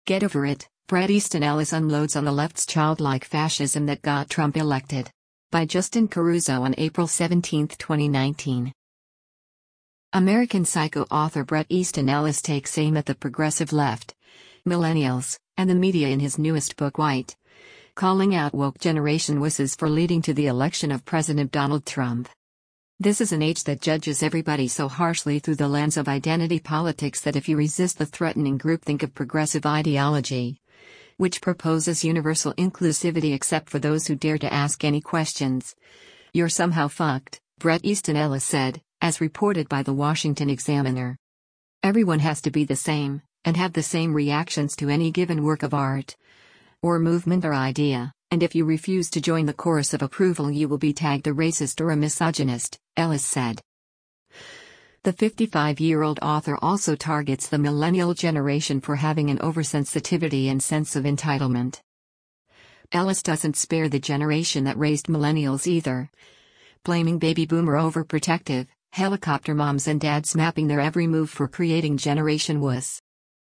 Get over it, Bret Easton Ellis unloads on the left's childlike fascism that got Trump elected. By Justin Caruso on April 17, 2019. American Psycho author Bret Easton Ellis takes aim at the progressive left, millennials, and the media in his newest book White, calling out woke generation wusses for leading to the election of President Donald Trump. This is an age that judges everybody so harshly through the lens of identity politics that if you resist the threatening groupthink of progressive ideology, which proposes universal inclusivity except for those who dare to ask any questions, you're somehow fucked, Bret Easton Ellis said, as reported by the Washington Examiner. Everyone has to be the same, and have the same reactions to any given work of art, or movement or idea, and if you refuse to join the chorus of approval you will be tagged a racist or a misogynist, Ellis said. The 55-year-old author also targets the millennial generation for having an oversensitivity and sense of entitlement. Ellis doesn't spare the generation that raised millennials either, blaming baby boomer overprotective, helicopter moms and dads mapping their every move for creating Generation Wuss.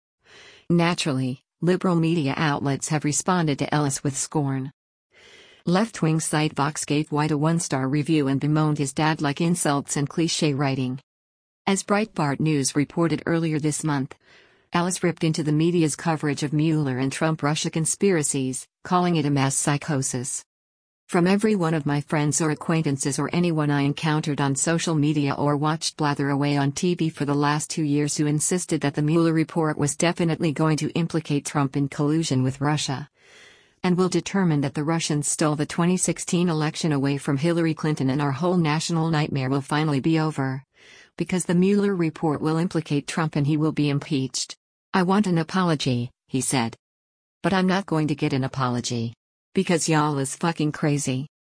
Naturally, liberal media outlets have responded to Ellis with scorn. Left-wing site Vox gave White a one-star review and bemoaned his dad-like insults and cliché writing. As Breitbart News reported earlier this month, Ellis ripped into the media's coverage of Mueller and Trump-Russia conspiracies, calling it a mass psychosis. From every one of my friends or acquaintances or anyone I encountered on social media or watched blather away on TV for the last 2 years who insisted that the Mueller report was definitely going to implicate Trump in collusion with Russia, and will determine that the Russians stole the 2016 election away from Hillary Clinton and our whole national nightmare will finally be over, because the Mueller report will implicate Trump and he will be impeached. I want an apology, he said. But I'm not going to get an apology. Because y'all is fucking crazy.